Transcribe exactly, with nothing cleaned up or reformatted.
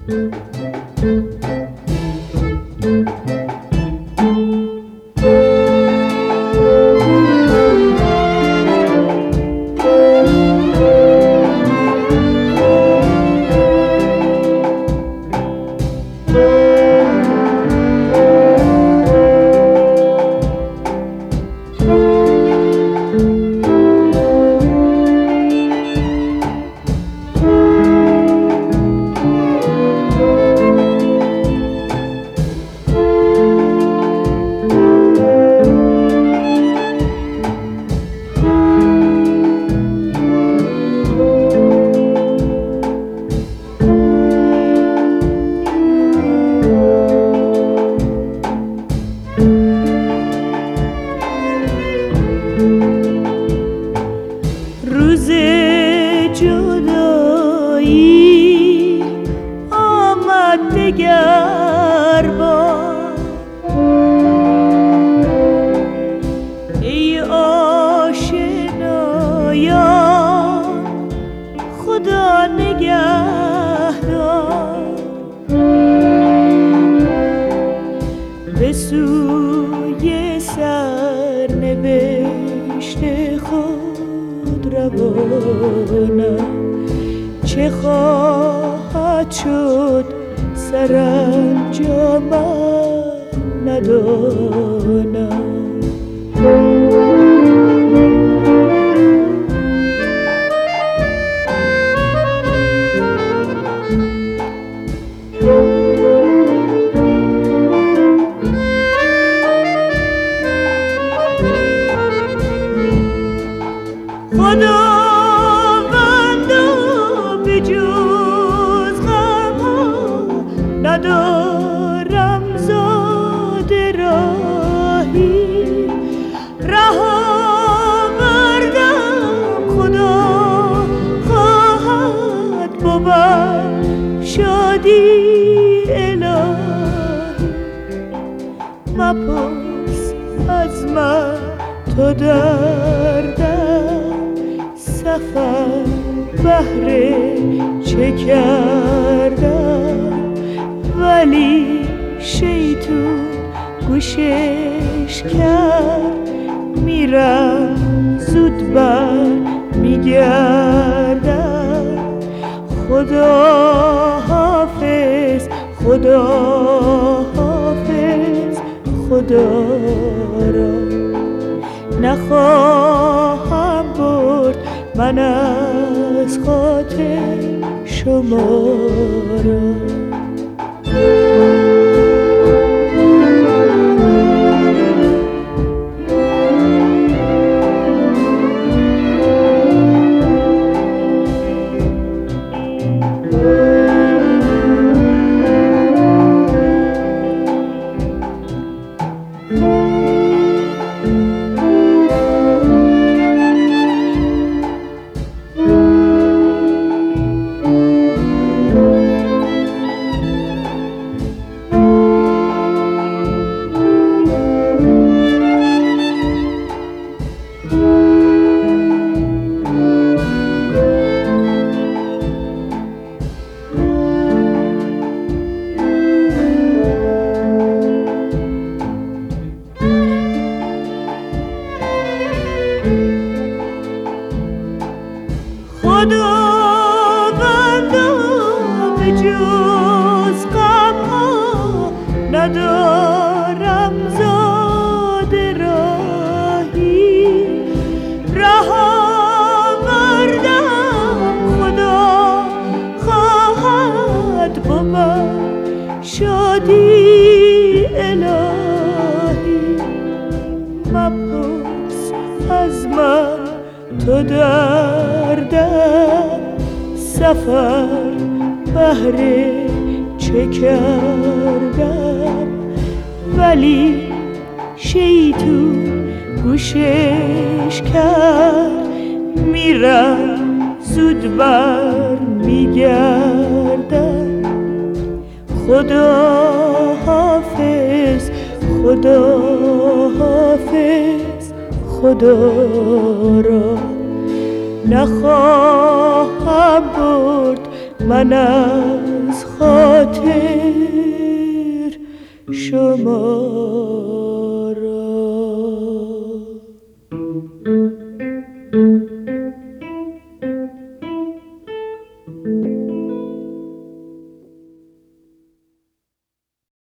روز جدایی آمد دگر بار، ای آشنایان خدا نگهدار. به سوی سرنوشت خود روانم، چه خواهد شد سرانجامم ندانم. خداوندا به جز غم‌ها ندارم زاد راهی، ره آوردم خدا خواهد بود شادی الهی. مپرس از من تو دردم سفر بهر چه کردم، ولی شیطون گوشش کرد. میرم زود بر میگردم. خدا حافظ خدا حافظ خدا را نخواهم برد من از خاطر شما را. خداوندا به جز غم‌ها ندارم زاد راهی، ره آوردم خدا خواهد بود شادی الهی. مپرس از من تو دردم سفر بهر چه کردم، ولی شیطون گوشش کرد. میرم زود بر میگردم. خدا حافظ خدا حافظ خدا را نخواهم برد من از خاطر ما را.